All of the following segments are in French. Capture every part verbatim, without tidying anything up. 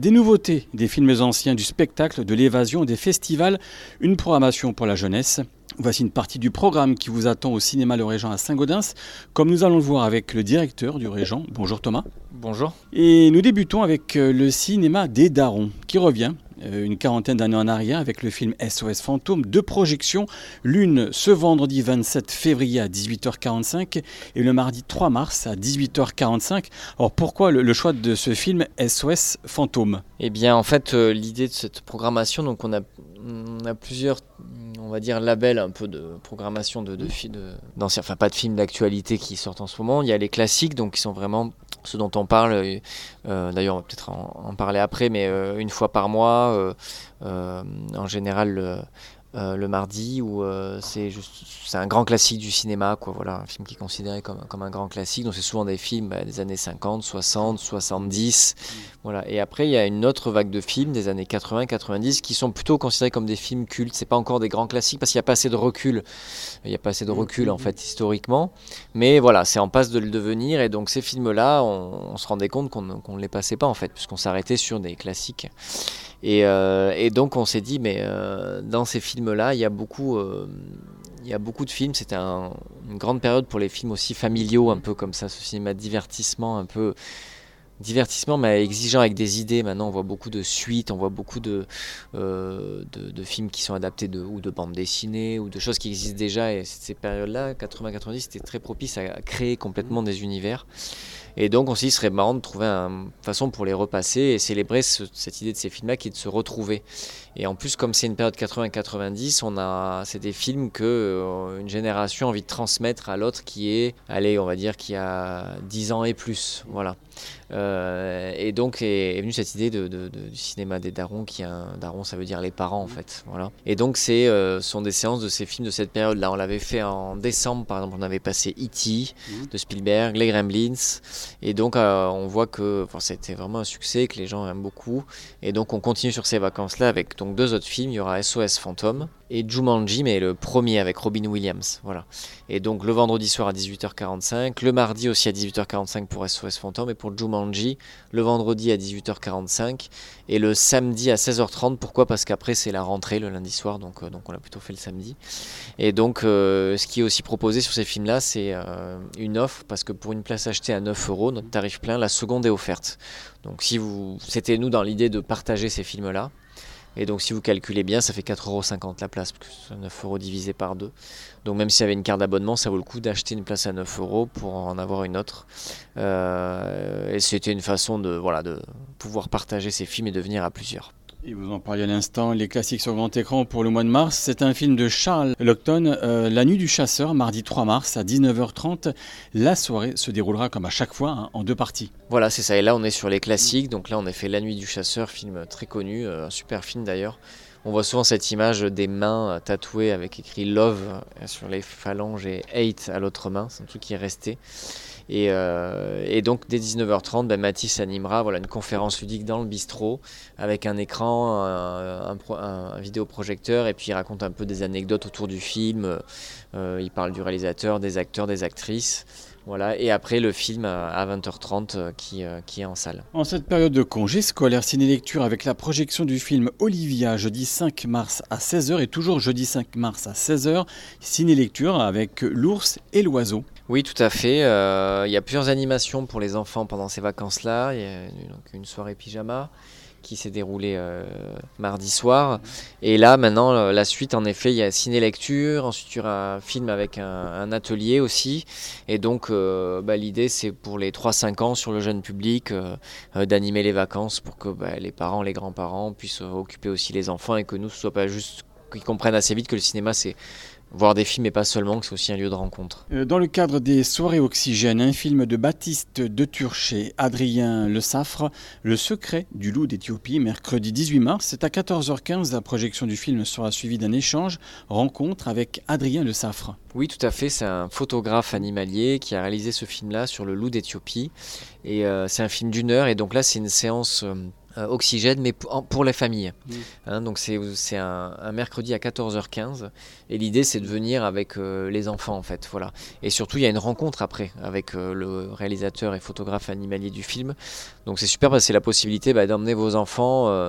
Des nouveautés, des films anciens, du spectacle, de l'évasion, des festivals, une programmation pour la jeunesse. Voici une partie du programme qui vous attend au cinéma Le Régent à Saint-Gaudens, comme nous allons le voir avec le directeur du Régent. Bonjour Thomas. Bonjour. Et nous débutons avec le cinéma des Darons, qui revient une quarantaine d'années en arrière avec le film S O S Fantôme, deux projections, l'une ce vendredi vingt-sept février à dix-huit heures quarante-cinq et le mardi trois mars à dix-huit heures quarante-cinq. Alors pourquoi le, le choix de ce film S O S Fantôme ? Eh bien en fait euh, l'idée de cette programmation, donc on a, on a plusieurs, on va dire labels un peu de programmation de, de, de, d'anciens, enfin pas de films d'actualité qui sortent en ce moment. Il y a les classiques donc qui sont vraiment ceux dont on parle, euh, d'ailleurs on va peut-être en, en parler après, mais euh, une fois par mois, euh, euh, en général le, euh, le mardi, où euh, c'est, juste, c'est un grand classique du cinéma, quoi, voilà, un film qui est considéré comme, comme un grand classique, donc c'est souvent des films bah, des années cinquante, soixante, soixante-dix, mmh. voilà. Et après il y a une autre vague de films des années quatre-vingts, quatre-vingt-dix qui sont plutôt considérés comme des films cultes, c'est pas encore des grands classiques parce qu'il n'y a pas assez de recul, il n'y a pas assez de recul en fait historiquement, mais voilà, c'est en passe de le devenir, et donc ces films-là, on, on se rendait compte qu'on ne les passait pas en fait, puisqu'on s'arrêtait sur des classiques. Et, euh, et donc on s'est dit, mais euh, dans ces films-là, il y a beaucoup, euh, il y a beaucoup de films. C'était un, une grande période pour les films aussi familiaux, un peu comme ça, ce cinéma de divertissement, un peu divertissement, mais exigeant avec des idées. Maintenant, on voit beaucoup de suites, on voit beaucoup de, euh, de, de films qui sont adaptés de, ou de bandes dessinées, ou de choses qui existent déjà. Et ces périodes-là, quatre-vingts quatre-vingt-dix, c'était très propice à créer complètement des univers. Et donc on s'est dit, ce serait marrant de trouver une façon pour les repasser et célébrer ce, cette idée de ces films-là qui est de se retrouver. Et en plus, comme c'est une période quatre-vingts quatre-vingt-dix, on a, c'est des films que euh, une génération a envie de transmettre à l'autre qui est, allez, on va dire, qui a dix ans et plus. Voilà. Euh, et donc est, est venue cette idée de, de, de, du cinéma des darons, qui est un daron, ça veut dire les parents en fait. Voilà. Et donc c'est euh, sont des séances de ces films de cette période-là. On l'avait fait en décembre, par exemple, on avait passé E T de Spielberg, les Gremlins. Et donc euh, on voit que enfin, c'était vraiment un succès, que les gens aiment beaucoup. Et donc on continue sur ces vacances-là avec donc deux autres films. Il y aura S O S Fantôme et Jumanji, mais le premier avec Robin Williams. Voilà. Et donc le vendredi soir à dix-huit heures quarante-cinq, le mardi aussi à dix-huit heures quarante-cinq pour S O S Fantôme, et pour Jumanji le vendredi à dix-huit heures quarante-cinq et le samedi à seize heures trente. Pourquoi ? Parce qu'après c'est la rentrée le lundi soir, donc, euh, donc on l'a plutôt fait le samedi. Et donc euh, ce qui est aussi proposé sur ces films-là, c'est euh, une offre, parce que pour une place achetée à neuf euros, notre tarif plein, la seconde est offerte. Donc si vous, c'était nous dans l'idée de partager ces films-là. Et donc si vous calculez bien, ça fait quatre euros cinquante la place, parce que c'est neuf euros divisé par deux. Donc même s'il y avait une carte d'abonnement, ça vaut le coup d'acheter une place à neuf euros pour en avoir une autre. Euh, et c'était une façon de, voilà, de pouvoir partager ces films et de venir à plusieurs. Et vous en parliez à l'instant, les classiques sur grand écran pour le mois de mars. C'est un film de Charles Laughton, euh, La Nuit du Chasseur, mardi trois mars à dix-neuf heures trente. La soirée se déroulera comme à chaque fois, hein, en deux parties. Voilà, c'est ça. Et là, on est sur les classiques. Donc là, on a fait La Nuit du Chasseur, film très connu, euh, un super film d'ailleurs. On voit souvent cette image des mains tatouées avec écrit Love sur les phalanges et Hate à l'autre main. C'est un truc qui est resté. Et, euh, et donc dès dix-neuf heures trente, ben, Mathis animera voilà, une conférence ludique dans le bistrot avec un écran, un, un, un, un vidéoprojecteur, et puis il raconte un peu des anecdotes autour du film. Euh, il parle du réalisateur, des acteurs, des actrices. Voilà. Et après le film à vingt heures trente qui, qui est en salle. En cette période de congé scolaire, ciné-lecture avec la projection du film Olivia jeudi cinq mars à seize heures, et toujours jeudi cinq mars à seize heures, ciné-lecture avec L'ours et l'oiseau. Oui, tout à fait. Euh, il y a plusieurs animations pour les enfants pendant ces vacances-là. Il y a donc une soirée pyjama qui s'est déroulée euh, mardi soir. Et là, maintenant, la suite, en effet, il y a ciné-lecture. Ensuite, il y aura un film avec un, un atelier aussi. Et donc, euh, bah, l'idée, c'est pour les trois cinq ans, sur le jeune public, euh, euh, d'animer les vacances pour que bah, les parents, les grands-parents puissent euh, occuper aussi les enfants, et que nous, ce soit pas juste qu'ils comprennent assez vite que le cinéma, c'est voir des films, mais pas seulement, que c'est aussi un lieu de rencontre. Dans le cadre des soirées Oxygène, un film de Baptiste de Turchet, Adrien Le Saffre, Le secret du loup d'Éthiopie, mercredi dix-huit mars. C'est à quatorze heures quinze. La projection du film sera suivie d'un échange, rencontre avec Adrien Le Saffre. Oui, tout à fait. C'est un photographe animalier qui a réalisé ce film-là sur le loup d'Éthiopie. Et euh, c'est un film d'une heure. Et donc là, c'est une séance euh, Euh, Oxygène, mais pour, pour les familles. Mmh. Hein, donc c'est, c'est un, un mercredi à quatorze heures quinze et l'idée c'est de venir avec euh, les enfants en fait, voilà. Et surtout il y a une rencontre après avec euh, le réalisateur et photographe animalier du film. Donc c'est super parce que c'est la possibilité bah, d'emmener vos enfants euh,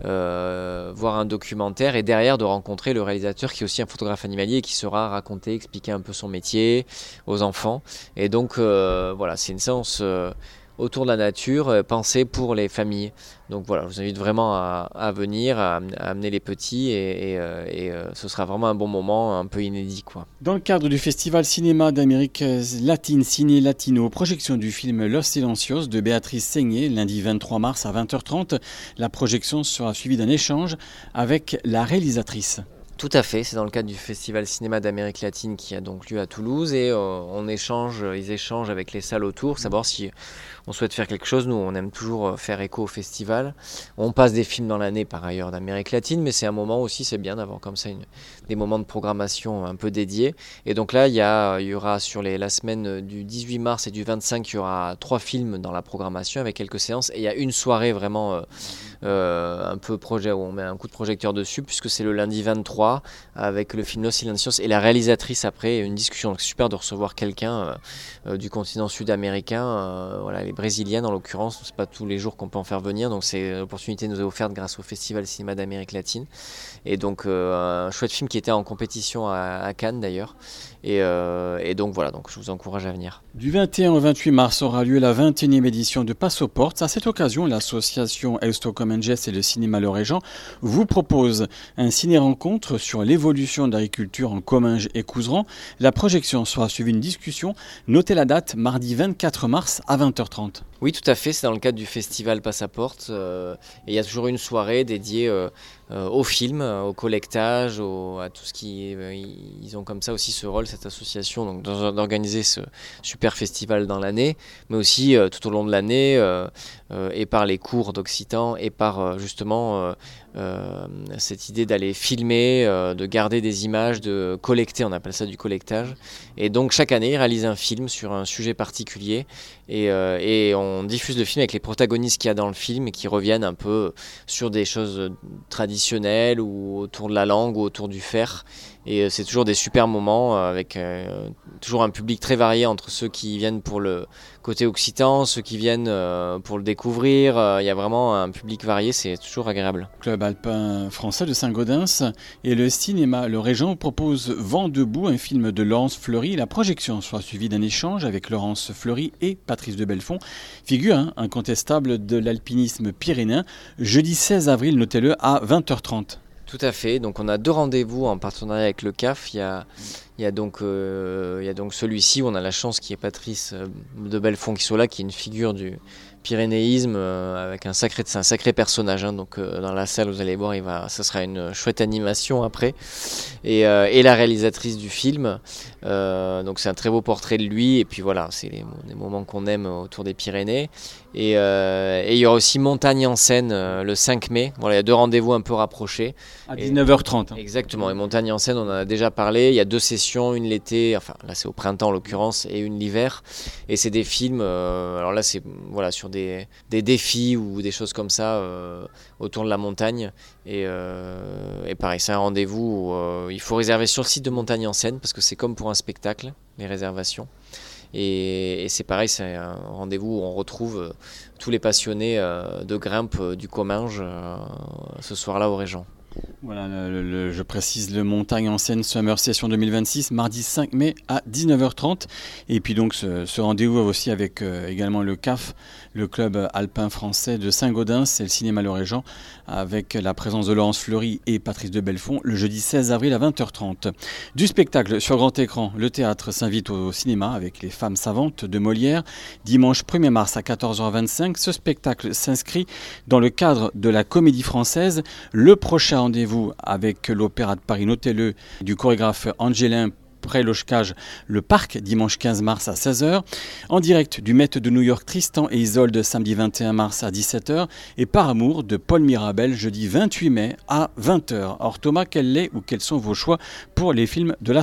euh, voir un documentaire et derrière de rencontrer le réalisateur qui est aussi un photographe animalier et qui saura raconter, expliquer un peu son métier aux enfants. Et donc euh, voilà, c'est une séance euh, autour de la nature, euh, pensée pour les familles. Donc voilà, je vous invite vraiment à, à venir, à, à amener les petits et, et, euh, et euh, ce sera vraiment un bon moment, un peu inédit, quoi. Dans le cadre du Festival Cinéma d'Amérique latine Ciné Latino, projection du film Los Silencios de Béatrice Seigné, lundi vingt-trois mars à vingt heures trente. La projection sera suivie d'un échange avec la réalisatrice. Tout à fait, c'est dans le cadre du Festival Cinéma d'Amérique latine qui a donc lieu à Toulouse et euh, on échange, ils échangent avec les salles autour, savoir si on souhaite faire quelque chose. Nous, on aime toujours faire écho au festival. On passe des films dans l'année par ailleurs d'Amérique latine, mais c'est un moment aussi, c'est bien d'avoir comme ça une, des moments de programmation un peu dédiés. Et donc là, il y, a, il y aura sur les, la semaine du dix-huit mars et du vingt-cinq, il y aura trois films dans la programmation avec quelques séances. Et il y a une soirée vraiment euh, euh, un peu projet où on met un coup de projecteur dessus, puisque c'est le lundi vingt-trois avec le film Los Silencios et la réalisatrice après, une discussion. Donc c'est super de recevoir quelqu'un euh, euh, du continent sud-américain, euh, voilà, les brésiliennes en l'occurrence, c'est pas tous les jours qu'on peut en faire venir, donc c'est l'opportunité nous est offerte grâce au Festival Cinéma d'Amérique latine. Et donc euh, un chouette film qui était en compétition à, à Cannes d'ailleurs. Et, euh, et donc voilà, donc je vous encourage à venir. Du vingt et un au vingt-huit mars aura lieu la vingt et unième édition de Passoports. À cette occasion, l'association Eusto Comenges et le cinéma Le Régent vous propose un ciné-rencontre sur l'évolution de l'agriculture en Comminges et Couserans. La projection sera suivie d'une discussion. Notez la date, mardi vingt-quatre mars à vingt heures trente. Oui, tout à fait, c'est dans le cadre du festival Passaportes euh, et il y a toujours une soirée dédiée euh, euh, au film, au collectage, au, à tout ce qui... Euh, ils ont comme ça aussi ce rôle, cette association, donc d'organiser ce super festival dans l'année, mais aussi euh, tout au long de l'année, euh, euh, et par les cours d'occitan, et par euh, justement euh, euh, cette idée d'aller filmer, euh, de garder des images, de collecter, on appelle ça du collectage. Et donc chaque année, ils réalisent un film sur un sujet particulier, et, euh, et on On diffuse le film avec les protagonistes qu'il y a dans le film et qui reviennent un peu sur des choses traditionnelles ou autour de la langue ou autour du fer. Et c'est toujours des super moments avec euh, toujours un public très varié entre ceux qui viennent pour le côté occitan, ceux qui viennent euh, pour le découvrir. Il y a vraiment un public varié, c'est toujours agréable. Club alpin français de Saint-Gaudens et le cinéma Le Régent propose Vent debout, un film de Laurence Fleury. La projection sera suivie d'un échange avec Laurence Fleury et Patrice de Belfond, figure hein, incontestable de l'alpinisme pyrénéen, jeudi seize avril, notez-le, à vingt heures trente. Tout à fait, donc on a deux rendez-vous en partenariat avec le C A F. Il y a, il y a, donc, euh, il y a donc celui-ci où on a la chance qu'il y ait Patrice de Belfond qui soit là, qui est une figure du pyrénéisme euh, avec un sacré, c'est un sacré personnage. Hein, donc euh, dans la salle, vous allez voir, il va, ça sera une chouette animation après. Et, euh, et la réalisatrice du film, euh, donc c'est un très beau portrait de lui. Et puis voilà, c'est les, les moments qu'on aime autour des Pyrénées. Et, euh, et il y aura aussi Montagne en scène euh, le cinq mai. Voilà, il y a deux rendez-vous un peu rapprochés. À dix-neuf heures trente. Hein. Exactement. Et Montagne en scène, on en a déjà parlé. Il y a deux sessions, une l'été, enfin là c'est au printemps en l'occurrence, et une l'hiver. Et c'est des films. Euh, alors là c'est voilà sur des, des défis ou des choses comme ça euh, autour de la montagne. Et, euh, et pareil, c'est un rendez-vous où euh, il faut réserver sur le site de Montagne en scène parce que c'est comme pour un spectacle, les réservations. Et, et c'est pareil, c'est un rendez-vous où on retrouve euh, tous les passionnés euh, de grimpe euh, du Comminges euh, ce soir-là au Régent. Voilà, le, le, je précise le Montagne en scène Summer Session deux mille vingt-six, mardi cinq mai à dix-neuf heures trente. Et puis donc ce, ce rendez-vous aussi avec euh, également le C A F, le club alpin français de Saint-Gaudens et le cinéma Le Régent, avec la présence de Laurence Fleury et Patrice de Belfond, le jeudi seize avril à vingt heures trente. Du spectacle sur grand écran, le théâtre s'invite au cinéma avec Les Femmes savantes de Molière, dimanche premier mars à quatorze heures vingt-cinq. Ce spectacle s'inscrit dans le cadre de la Comédie Française. Le prochain rendez-vous avec l'Opéra de Paris, notez-le, du chorégraphe Angelin Prelochkaj, le Parc, dimanche quinze mars à seize heures. En direct du Met de New York, Tristan et Isolde, samedi vingt et un mars à dix-sept heures. Et Par amour de Paul Mirabel, jeudi vingt-huit mai à vingt heures. Alors Thomas, quel est ou quels sont vos choix pour les films de la semaine ?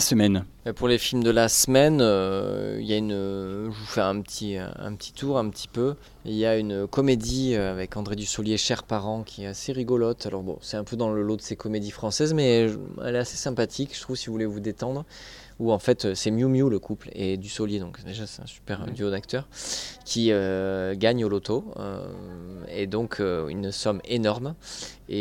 Pour les films de la semaine, euh, il y a une, je vous fais un petit, un petit tour un petit peu. Il y a une comédie avec André Dussolier, Chers parents, qui est assez rigolote. Alors bon, c'est un peu dans le lot de ces comédies françaises, mais elle est assez sympathique, je trouve, si vous voulez vous détendre. Où en fait c'est Miu Miu le couple et Dussolier, donc déjà c'est un super mmh. duo d'acteurs qui euh, gagne au loto euh, et donc euh, une somme énorme et,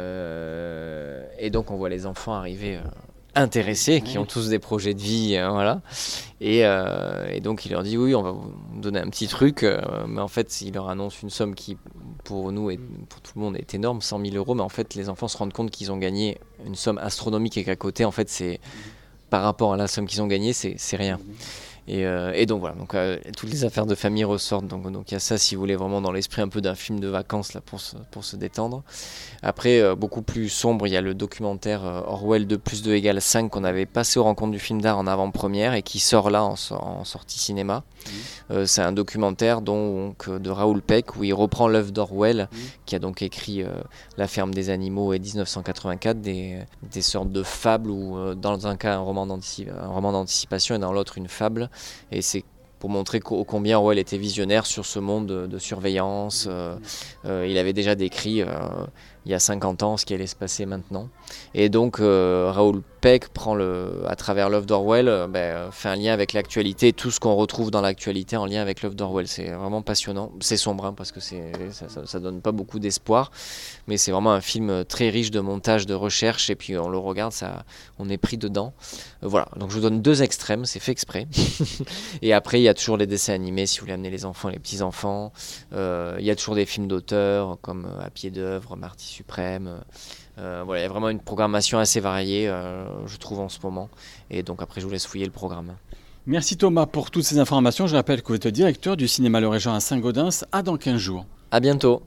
euh, et donc on voit les enfants arriver euh, intéressés qui ont tous des projets de vie euh, voilà et, euh, et donc il leur dit oui on va vous donner un petit truc euh, mais en fait il leur annonce une somme qui pour nous et pour tout le monde est énorme, cent mille euros, mais en fait les enfants se rendent compte qu'ils ont gagné une somme astronomique et qu'à côté en fait c'est par rapport à la somme qu'ils ont gagnée, c'est, c'est rien. Et, euh, et donc voilà, donc, euh, toutes les affaires de famille ressortent. Donc il y a ça, si vous voulez, vraiment dans l'esprit un peu d'un film de vacances là, pour, se, pour se détendre. Après, euh, beaucoup plus sombre, il y a le documentaire euh, Orwell deux plus deux égale cinq qu'on avait passé aux rencontres du film d'art en avant-première et qui sort là en, en sortie cinéma. Mmh. Euh, c'est un documentaire donc, de Raoul Peck où il reprend l'œuvre d'Orwell, mmh. qui a donc écrit euh, La ferme des animaux et dix-neuf cent quatre-vingt-quatre, des, des sortes de fables où euh, dans un cas un roman, d'anticip- un roman d'anticipation et dans l'autre une fable. Et c'est pour montrer qu'au combien Orwell était visionnaire sur ce monde de, de surveillance. Euh, euh, il avait déjà décrit euh, il y a cinquante ans ce qui allait se passer maintenant. Et donc euh, Raoul Peck prend le, à travers l'œuvre d'Orwell, euh, ben, fait un lien avec l'actualité, tout ce qu'on retrouve dans l'actualité en lien avec l'œuvre d'Orwell. C'est vraiment passionnant. C'est sombre hein, parce que c'est, ça, ça, ça donne pas beaucoup d'espoir, mais c'est vraiment un film très riche de montage, de recherche, et puis on le regarde, ça, on est pris dedans. Euh, voilà, donc je vous donne deux extrêmes, c'est fait exprès. Et après, il y a toujours les dessins animés, si vous voulez amener les enfants, les petits-enfants. Euh, il y a toujours des films d'auteurs, comme À pied d'œuvre, Marty Suprême. Euh, voilà, il y a vraiment une programmation assez variée, euh, je trouve, en ce moment. Et donc après, je vous laisse fouiller le programme. Merci Thomas pour toutes ces informations. Je rappelle que vous êtes directeur du cinéma Le Régent à Saint-Gaudens. À dans quinze jours. À bientôt.